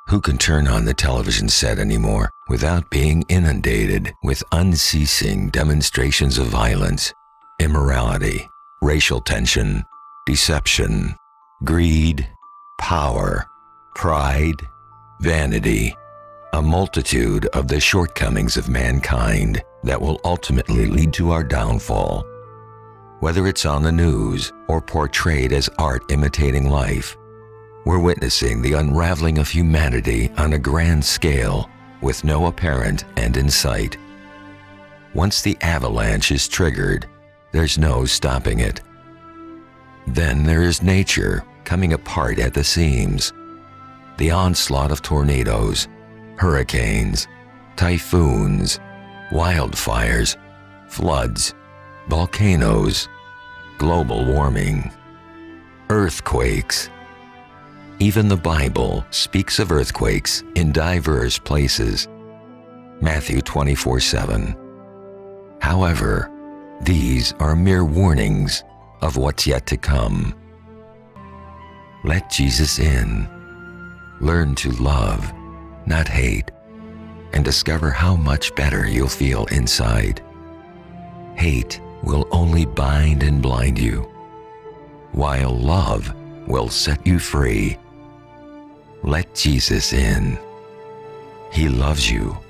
Who can turn on the television set anymore without being inundated with unceasing demonstrations of violence, immorality, racial tension, deception, greed, power, pride, vanity, a multitude of the shortcomings of mankind that will ultimately lead to our downfall? Whether it's on the news or portrayed as art imitating life, we're witnessing the unraveling of humanity on a grand scale with no apparent end in sight. Once the avalanche is triggered, there's no stopping it. Then there is nature coming apart at the seams. The onslaught of tornadoes, hurricanes, typhoons, wildfires, floods, volcanoes, global warming, earthquakes. Even the Bible speaks of earthquakes in diverse places. Matthew 24:7. However, these are mere warnings of what's yet to come. Let Jesus in. Learn to love, not hate, and discover how much better you'll feel inside. Hate will only bind and blind you, while love will set you free. Let Jesus in. He loves you